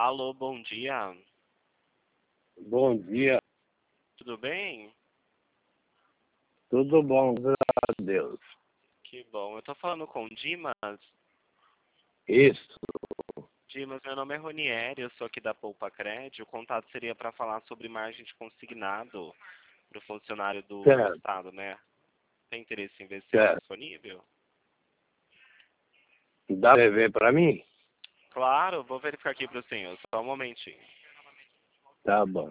Alô, bom dia. Bom dia, Tudo bem? tudo bom, graças a Deus. Que bom. Eu tô falando com o Dimas. Isso, Dimas, meu nome é Ronieri, eu sou aqui da Poupa Cred. O contato seria para falar sobre margem de consignado para o funcionário do certo, Estado, né? Tem interesse em ver se é certo. disponível? Dá pra ver para mim? Claro, vou verificar aqui para o senhor. Só um momentinho. Tá bom.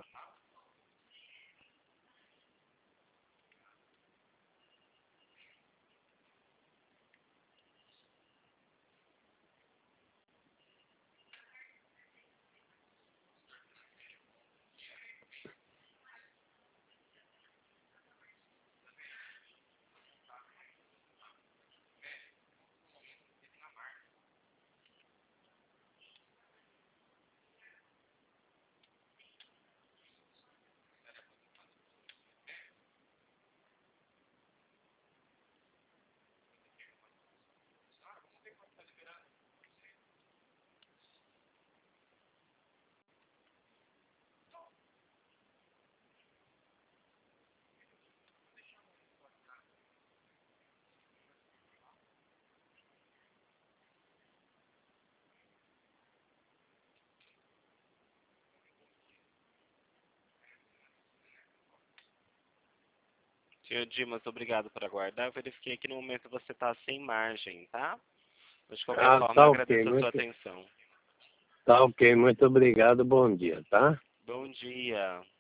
Senhor Dimas, obrigado por aguardar. Eu verifiquei que no momento você está sem margem, tá? Mas de qualquer forma, eu Tá ok, agradeço a sua atenção. tá ok, muito obrigado, bom dia, tá? Bom dia.